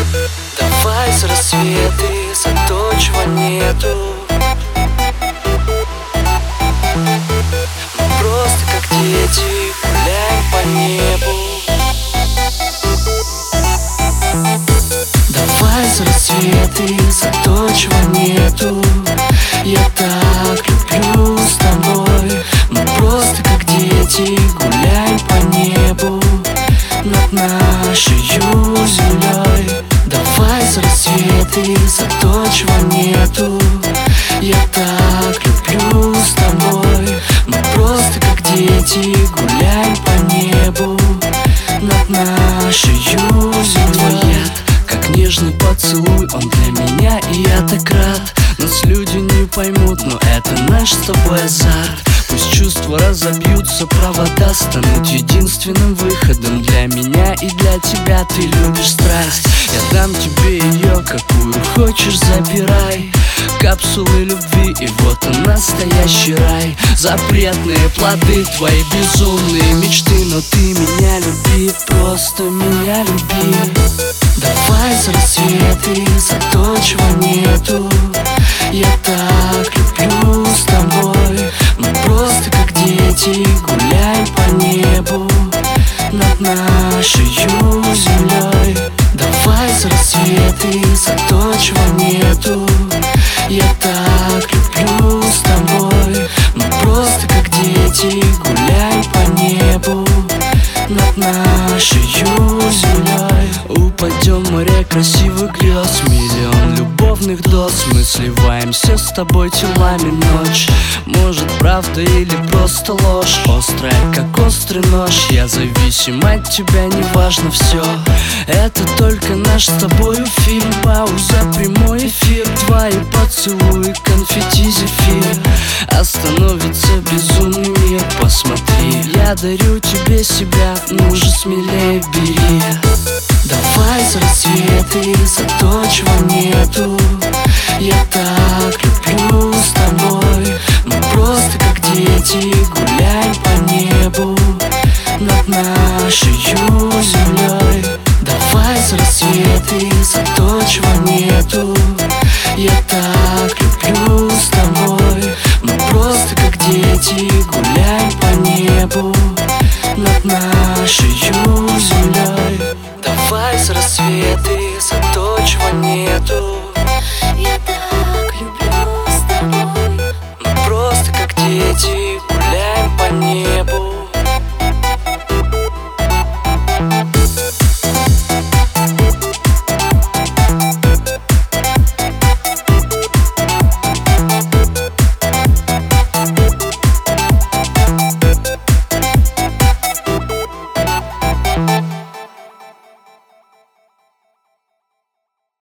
Давай за рассветы, за то, чего нету. Мы просто как дети гуляем по небу. Давай за рассветы, за то, чего нету. Я так люблю с тобой. Мы просто как дети гуляем по небу над нашей землей. Давай за рассветы, за то, чего нету. Я так люблю с тобой. Мы просто как дети гуляем по небу над нашей землей. Как нежный поцелуй, он для меня, и я так рад. Нас люди не поймут, но это наш с тобой азарт. Пусть чувства разобьются, провода станут единственным выходом. Для меня и для тебя ты любишь страсть. Я дам тебе ее, какую хочешь, забирай. Капсулы любви, и вот он, настоящий рай. Запретные плоды, твои безумные мечты. Но ты меня люби, просто меня люби. Давай за рассветы, за то, чего нету. Я так люблю с тобой. Мы просто как дети гуляем по небу над нашей землей. Давай за рассветы, за то, чего нету. Я так люблю с тобой. Мы просто как дети гуляем по небу над нашей землей. Упадем в море красивых грез, миллион любовных доз. Мы сливаемся с тобой телами ночь. Может, правда или просто ложь, острая, как острый нож. Я зависим от тебя, неважно все. Это только наш с тобою фильм. Пауза, прямой эфир. Твои поцелуи, конфетти, зефир. Остановится безумный мир, посмотри. Я дарю тебе себя, ну же смелее бери. Давай за рассветы, за то, чего нету. Я так люблю с тобой. Мы просто как дети гуляем по небу над нашей землей. Давай за рассветы, за то, чего нету. Я так люблю с тобой. Мы просто как дети гуляем по небу над нашей землей. Давай за рассветы, за то, чего нету. Я так люблю с тобой. Мы просто как дети гуляем по небу.